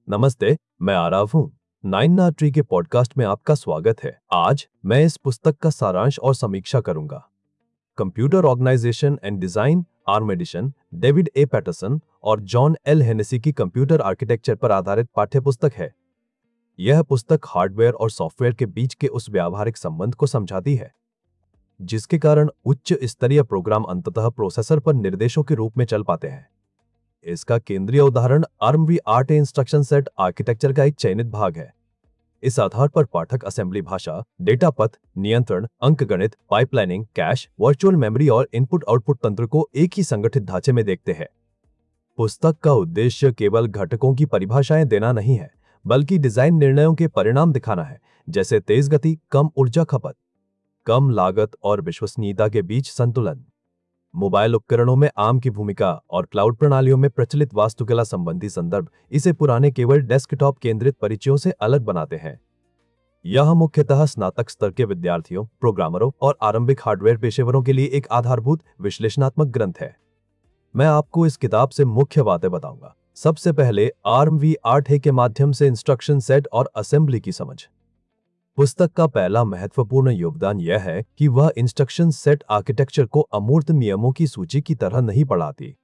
नमस्ते, मैं आराव हूँ। नाइन आर ट्री के पॉडकास्ट में आपका स्वागत है। आज मैं इस पुस्तक का सारांश और समीक्षा करूंगा। Computer organisation and design ARM edition, David A Patterson और जॉन एल हेनेसी की कंप्यूटर आर्किटेक्चर पर आधारित पाठ्यपुस्तक है। यह पुस्तक हार्डवेयर और सॉफ्टवेयर के बीच के उस व्यावहारिक संबंध को समझाती है जिसके कारण उच्च स्तरीय प्रोग्राम अंततः प्रोसेसर पर निर्देशों के रूप में चल पाते हैं। इसका केंद्रीय उदाहरण ARMv8 इंस्ट्रक्शन सेट आर्किटेक्चर का एक चयनित भाग है। इस आधार पर पाठक असेंबली भाषा, डेटा पथ, नियंत्रण, अंकगणित, पाइपलाइनिंग, कैश, वर्चुअल मेमोरी और इनपुट आउटपुट तंत्र को एक ही संगठित ढांचे में देखते हैं। पुस्तक का उद्देश्य केवल घटकों की परिभाषाएं देना नहीं है, बल्कि डिजाइन निर्णयों के परिणाम दिखाना है, जैसे तेज गति, कम ऊर्जा खपत, कम लागत और विश्वसनीयता के बीच संतुलन। मोबाइल उपकरणों में आर्म की भूमिका और क्लाउड प्रणालियों में प्रचलित वास्तुकला संबंधी संदर्भ इसे पुराने केवल डेस्कटॉप केंद्रित परिचयों से अलग बनाते हैं। यह मुख्यतः स्नातक स्तर के विद्यार्थियों, प्रोग्रामरों और आरंभिक हार्डवेयर पेशेवरों के लिए एक आधारभूत विश्लेषणात्मक ग्रंथ है। मैं आपको इस किताब से मुख्य बातें बताऊंगा। सबसे पहले ARMv8 के माध्यम से इंस्ट्रक्शन सेट और असेंबली की समझ। पुस्तक का पहला महत्वपूर्ण योगदान यह है कि वह इंस्ट्रक्शन सेट आर्किटेक्चर को अमूर्त नियमों की सूची की तरह नहीं पढ़ाती।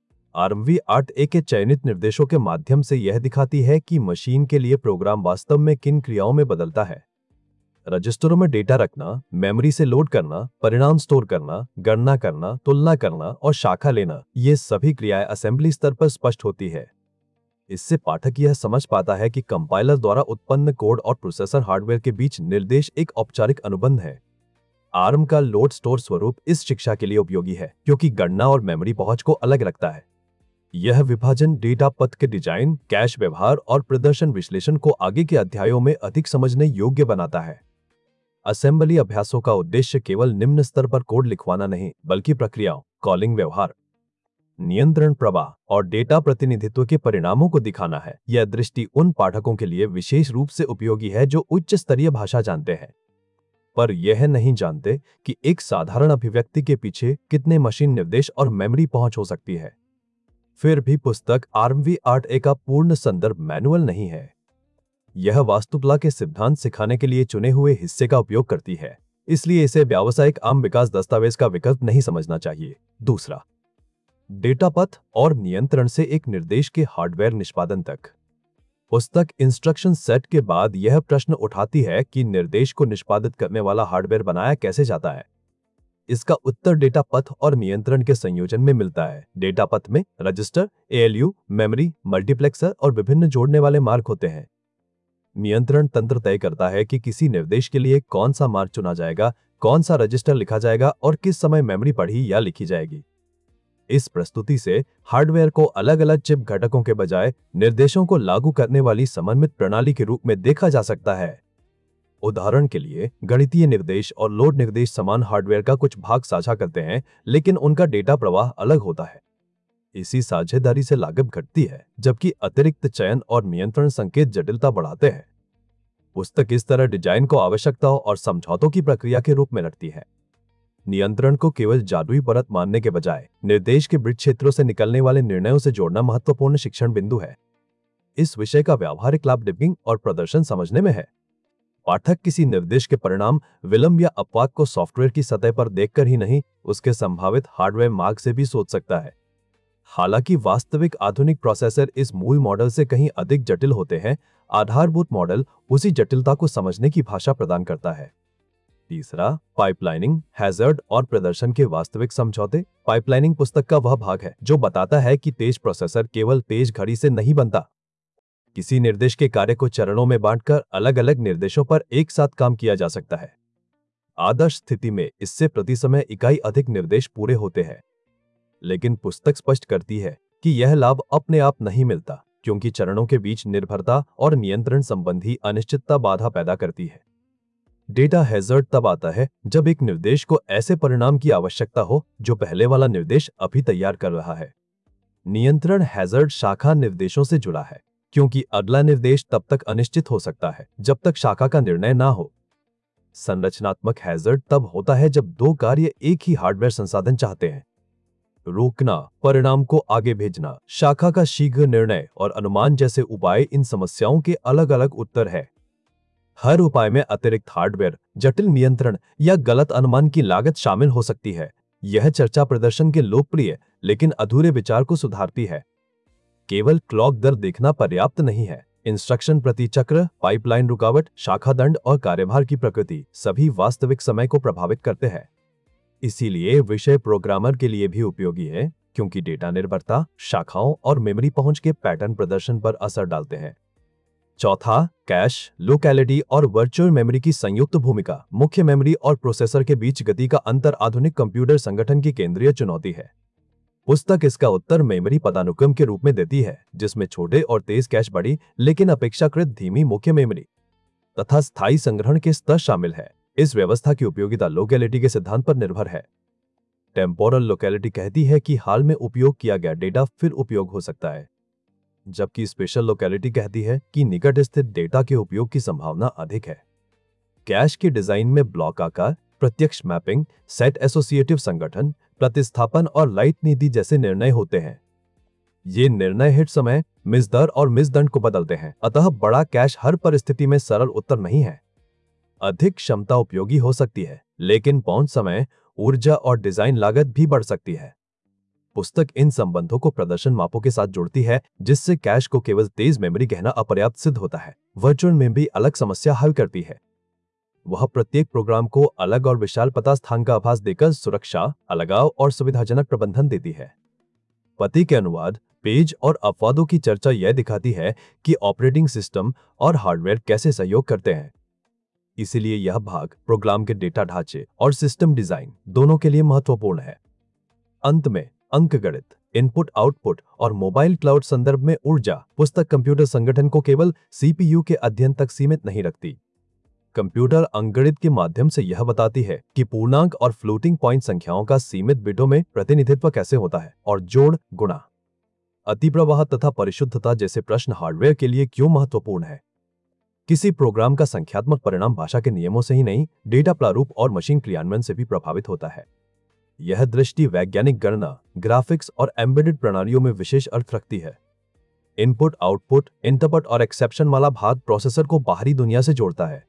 ARMv8 के चयनित निर्देशों के माध्यम से यह दिखाती है कि मशीन के लिए प्रोग्राम वास्तव में किन क्रियाओं में बदलता है। रजिस्टरों में डेटा रखना, मेमोरी से लोड करना, परिणाम स्टोर करना, गणना करना, तुलना करना और शाखा लेना, ये सभी क्रियाएं असेंबली स्तर पर स्पष्ट होती है। इससे पाठक यह समझ पाता है कि कंपाइलर द्वारा उत्पन्न कोड और प्रोसेसर हार्डवेयर के बीच निर्देश एक औपचारिक अनुबंध है। आर्म का लोड स्टोर स्वरूप इस शिक्षा के लिए उपयोगी है क्योंकि गणना और मेमोरी पहुंच को अलग रखता है। यह विभाजन डेटा पथ के डिजाइन, कैश व्यवहार और प्रदर्शन विश्लेषण को आगे के अध्यायों में अधिक समझने योग्य बनाता है। असेंबली अभ्यासों का उद्देश्य केवल निम्न स्तर पर कोड लिखवाना नहीं, बल्कि प्रक्रियाओं, कॉलिंग व्यवहार, नियंत्रण प्रवाह और डेटा प्रतिनिधित्व के परिणामों को दिखाना है। यह दृष्टि उन पाठकों के लिए विशेष रूप से उपयोगी है जो उच्च स्तरीय भाषा जानते हैं पर यह नहीं जानते कि एक साधारण अभिव्यक्ति के पीछे कितने मशीन निर्देश और मेमोरी पहुंच हो सकती है। फिर भी पुस्तक ARMv8 का पूर्ण संदर्भ मैनुअल नहीं है। यह वास्तुकला के सिद्धांत सिखाने के लिए चुने हुए हिस्से का उपयोग करती है, इसलिए इसे व्यावसायिक आम विकास दस्तावेज का विकल्प नहीं समझना चाहिए। दूसरा, डेटा पथ और नियंत्रण से एक निर्देश के हार्डवेयर निष्पादन तक। पुस्तक इंस्ट्रक्शन सेट के बाद यह प्रश्न उठाती है कि निर्देश को निष्पादित करने वाला हार्डवेयर बनाया कैसे जाता है। इसका उत्तर डेटा पथ और नियंत्रण के संयोजन में मिलता है। डेटा पथ में रजिस्टर, ALU, मेमोरी, मल्टीप्लेक्सर और विभिन्न जोड़ने वाले मार्ग होते हैं। नियंत्रण तंत्र तय करता है कि किसी निर्देश के लिए कौन सा मार्ग चुना जाएगा, कौन सा रजिस्टर लिखा जाएगा और किस समय मेमोरी पढ़ी या लिखी जाएगी। इस प्रस्तुति से हार्डवेयर को अलग अलग चिप घटकों के बजाय निर्देशों को लागू करने वाली समन्वित प्रणाली के रूप में देखा जा सकता है। उदाहरण के लिए, गणितीय निर्देश और लोड निर्देश समान हार्डवेयर का कुछ भाग साझा करते हैं, लेकिन उनका डेटा प्रवाह अलग होता है। इसी साझेदारी से लागत घटती है, जबकि अतिरिक्त चयन और नियंत्रण संकेत जटिलता बढ़ाते हैं। पुस्तक इस तरह डिजाइन को आवश्यकताओं और समझौतों की प्रक्रिया के रूप में रखती है। नियंत्रण को केवल जादुई परत मानने के बजाय निर्देश के वृत्त क्षेत्रों से निकलने वाले निर्णयों से जोड़ना महत्वपूर्ण शिक्षण बिंदु है। इस विषय का व्यावहारिक लाभ डिबगिंग और प्रदर्शन समझने में है। पाठक किसी निर्देश के परिणाम, विलंब या अपवाद को सॉफ्टवेयर की सतह पर देखकर ही नहीं, उसके संभावित हार्डवेयर मार्ग से भी सोच सकता है। हालांकि वास्तविक आधुनिक प्रोसेसर इस मूल मॉडल से कहीं अधिक जटिल होते हैं, आधारभूत मॉडल उसी जटिलता को समझने की भाषा प्रदान करता है। तीसरा, पाइपलाइनिंग, हैजर्ड और प्रदर्शन के वास्तविक समझौते। पाइपलाइनिंग पुस्तक का वह भाग है जो बताता है कि तेज प्रोसेसर केवल तेज घड़ी से नहीं बनता। किसी निर्देश के कार्य को चरणों में बांटकर अलग अलग निर्देशों पर एक साथ काम किया जा सकता है। आदर्श स्थिति में इससे प्रति समय इकाई अधिक निर्देश पूरे होते हैं, लेकिन पुस्तक स्पष्ट करती है कि यह लाभ अपने आप नहीं मिलता, क्योंकि चरणों के बीच निर्भरता और नियंत्रण संबंधी अनिश्चितता बाधा पैदा करती है। डेटा हैजर्ड तब आता है जब एक निर्देश को ऐसे परिणाम की आवश्यकता हो जो पहले वाला निर्देश अभी तैयार कर रहा है। नियंत्रण हैजर्ड शाखा निर्देशों से जुड़ा है, क्योंकि अगला निर्देश तब तक अनिश्चित हो सकता है जब तक शाखा का निर्णय ना हो। संरचनात्मक हैजर्ड तब होता है जब दो कार्य एक ही हार्डवेयर संसाधन चाहते हैं। रोकना, परिणाम को आगे भेजना, शाखा का शीघ्र निर्णय और अनुमान जैसे उपाय इन समस्याओं के अलग अलग उत्तर है। हर उपाय में अतिरिक्त हार्डवेयर, जटिल नियंत्रण या गलत अनुमान की लागत शामिल हो सकती है। यह चर्चा प्रदर्शन के लोकप्रिय लेकिन अधूरे विचार को सुधारती है। केवल क्लॉक दर देखना पर्याप्त नहीं है। इंस्ट्रक्शन प्रति चक्र, पाइपलाइन रुकावट, शाखा दंड और कार्यभार की प्रकृति सभी वास्तविक समय को प्रभावित करते हैं। इसीलिए विषय प्रोग्रामर के लिए भी उपयोगी है, क्योंकि डेटा निर्भरता, शाखाओं और मेमोरी पहुंच के पैटर्न प्रदर्शन पर असर डालते हैं। चौथा, कैश, लोकेलिटी और वर्चुअल मेमोरी की संयुक्त भूमिका। मुख्य मेमोरी और प्रोसेसर के बीच गति का अंतर आधुनिक कंप्यूटर संगठन की केंद्रीय चुनौती है। पुस्तक इसका उत्तर मेमोरी पदानुक्रम के रूप में देती है, जिसमें छोटे और तेज कैश, बड़ी लेकिन अपेक्षाकृत धीमी मुख्य मेमोरी तथा स्थायी संग्रहण के स्तर शामिल है। इस व्यवस्था की उपयोगिता लोकेलिटी के सिद्धांत पर निर्भर है। टेम्पोरल लोकेलिटी कहती है कि हाल में उपयोग किया गया डेटा फिर उपयोग हो सकता है, जबकि स्पेशल लोकेलिटी कहती है कि निकट स्थित डेटा के उपयोग की संभावना अधिक है। कैश के डिजाइन में ब्लॉक आकार, प्रत्यक्ष मैपिंग, सेट एसोसिएटिव संगठन, प्रतिस्थापन और लाइट नीति जैसे निर्णय होते हैं। ये निर्णय हिट समय, मिस दर और मिस दंड को बदलते हैं। अतः बड़ा कैश हर परिस्थिति में सरल उत्तर नहीं है। अधिक क्षमता उपयोगी हो सकती है, लेकिन पहुंच समय, ऊर्जा और डिजाइन लागत भी बढ़ सकती है। पुस्तक इन संबंधों को प्रदर्शन मापों के साथ जोड़ती है, जिससे कैश को केवल तेज मेमोरी कहना अपर्याप्त सिद्ध होता है। वर्चुअल मेमोरी अलग समस्या हल करती है। वह प्रत्येक प्रोग्राम को अलग और विशाल पता स्थान का आभास देकर सुरक्षा, अलगाव और सुविधाजनक प्रबंधन देती है। पति के अनुवाद, पेज और अपवादों की चर्चा यह दिखाती है कि ऑपरेटिंग सिस्टम और हार्डवेयर कैसे सहयोग करते हैं। इसीलिए यह भाग प्रोग्राम के डेटा ढांचे और सिस्टम डिजाइन दोनों के लिए महत्वपूर्ण है। अंत में अंकगणित, इनपुट आउटपुट और मोबाइल क्लाउड संदर्भ में ऊर्जा। पुस्तक कंप्यूटर संगठन को केवल सीपीयू के अध्ययन तक सीमित नहीं रखती। कंप्यूटर अंकगणित के माध्यम से यह बताती है कि पूर्णांक और फ्लोटिंग पॉइंट संख्याओं का सीमित बिटों में प्रतिनिधित्व कैसे होता है और जोड़, गुणा, अतिप्रवाह तथा परिशुद्धता जैसे प्रश्न हार्डवेयर के लिए क्यों महत्वपूर्ण है। किसी प्रोग्राम का संख्यात्मक परिणाम भाषा के नियमों से ही नहीं, डेटा प्रारूप और मशीन क्रियान्वयन से भी प्रभावित होता है। यह दृष्टि वैज्ञानिक गणना, ग्राफिक्स और एम्बेडेड प्रणालियों में विशेष अर्थ रखती है। इनपुट आउटपुट, इंटरप्ट और एक्सेप्शन वाला भाग प्रोसेसर को बाहरी दुनिया से जोड़ता है।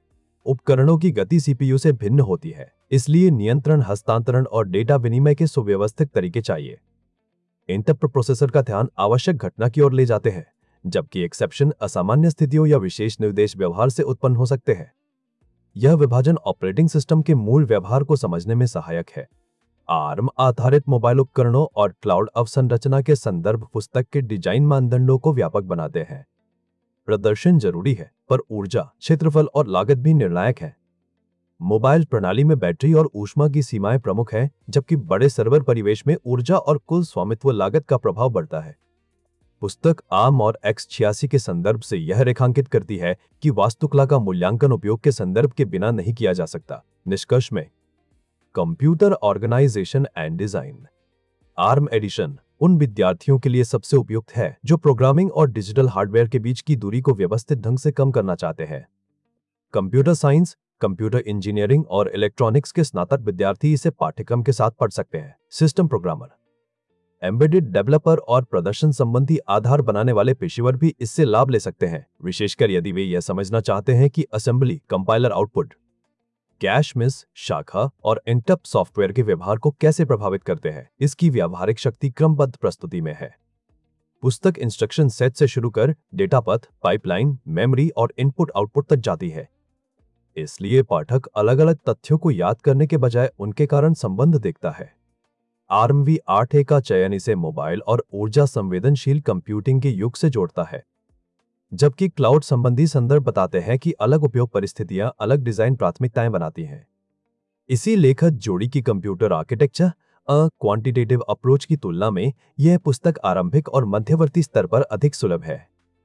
उपकरणों की गति सीपीयू से भिन्न होती है, इसलिए नियंत्रण, हस्तांतरण और डेटा विनिमय के सुव्यवस्थित तरीके चाहिए। इंटरप्ट प्रोसेसर का ध्यान आवश्यक घटना की ओर ले जाते हैं, जबकि एक्सेप्शन असामान्य स्थितियों या विशेष निर्देश व्यवहार से उत्पन्न हो सकते हैं। यह विभाजन ऑपरेटिंग सिस्टम के मूल व्यवहार को समझने में सहायक है। आर्म आधारित मोबाइल उपकरणों और क्लाउड अवसंरचना के संदर्भ पुस्तक के डिजाइन मानदंडों को व्यापक बनाते हैं। प्रदर्शन जरूरी है, पर ऊर्जा, क्षेत्रफल और लागत भी निर्णायक है। मोबाइल प्रणाली में बैटरी और ऊष्मा की सीमाएं प्रमुख हैं, जबकि बड़े सर्वर परिवेश में ऊर्जा और कुल स्वामित्व लागत का प्रभाव बढ़ता है। पुस्तक आर्म और X86 के संदर्भ से यह रेखांकित करती है कि वास्तुकला का मूल्यांकन उपयोग के संदर्भ के बिना नहीं किया जा सकता। निष्कर्ष में, computer organisation and design ARM edition उन विद्यार्थियों के लिए सबसे उपयुक्त है जो प्रोग्रामिंग और डिजिटल हार्डवेयर के बीच की दूरी को व्यवस्थित ढंग से कम करना चाहते हैं। कंप्यूटर साइंस, कंप्यूटर इंजीनियरिंग और इलेक्ट्रॉनिक्स के स्नातक विद्यार्थी इसे पाठ्यक्रम के साथ पढ़ सकते हैं। सिस्टम प्रोग्रामर, एम्बेडेड डेवलपर और प्रदर्शन संबंधी आधार बनाने वाले पेशेवर भी इससे लाभ ले सकते हैं, विशेषकर यदि वे यह समझना चाहते हैं कि assembly, compiler output, cache miss, शाखा और इंटरप्ट सॉफ्टवेयर के व्यवहार को कैसे प्रभावित करते हैं। इसकी व्यावहारिक शक्ति क्रमबद्ध प्रस्तुति में है। पुस्तक इंस्ट्रक्शन सेट से शुरू कर डेटा पथ, पाइपलाइन, मेमोरी और इनपुट आउटपुट तक जाती है। इसलिए पाठक अलग अलग तथ्यों को याद करने के बजाय उनके कारण संबंध देखता है। ARMv8A का चयन इसे मोबाइल और ऊर्जा संवेदनशील कंप्यूटिंग के युग से जोड़ता है, जबकि क्लाउड संबंधी संदर्भ बताते हैं कि अलग उपयोग परिस्थितियां अलग डिजाइन प्राथमिकताएं बनाती हैं। इसी लेखक जोड़ी की कंप्यूटर आर्किटेक्चर क्वांटिटेटिव अप्रोच की तुलना में यह पुस्तक आरंभिक और मध्यवर्ती स्तर पर अधिक सुलभ है।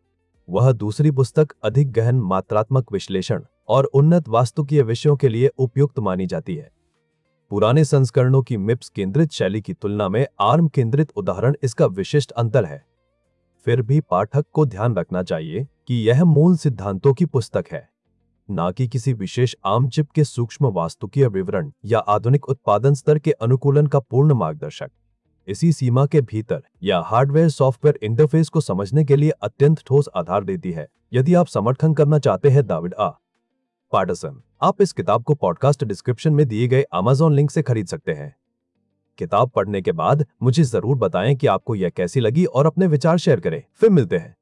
वह दूसरी पुस्तक अधिक गहन मात्रात्मक विश्लेषण और उन्नत वास्तुकीय विषयों के लिए उपयुक्त मानी जाती है। पुराने संस्करणों की मिप्स केंद्रित शैली की तुलना में आर्म केंद्रित उदाहरण इसका विशिष्ट अंतर है। फिर भी पाठक को ध्यान रखना चाहिए कि यह मूल सिद्धांतों की पुस्तक है, न कि किसी विशेष आर्म चिप के सूक्ष्म वास्तुकीय विवरण या आधुनिक उत्पादन स्तर के अनुकूलन का पूर्ण मार्गदर्शक। इसी सीमा के भीतर या हार्डवेयर सॉफ्टवेयर इंटरफेस को समझने के लिए अत्यंत ठोस आधार देती है। यदि आप समर्थन करना चाहते हैं डेविड आ. पैटरसन, आप इस किताब को पॉडकास्ट डिस्क्रिप्शन में दिए गए Amazon लिंक से खरीद सकते हैं। किताब पढ़ने के बाद मुझे जरूर बताएं कि आपको यह कैसी लगी और अपने विचार शेयर करें। फिर मिलते हैं।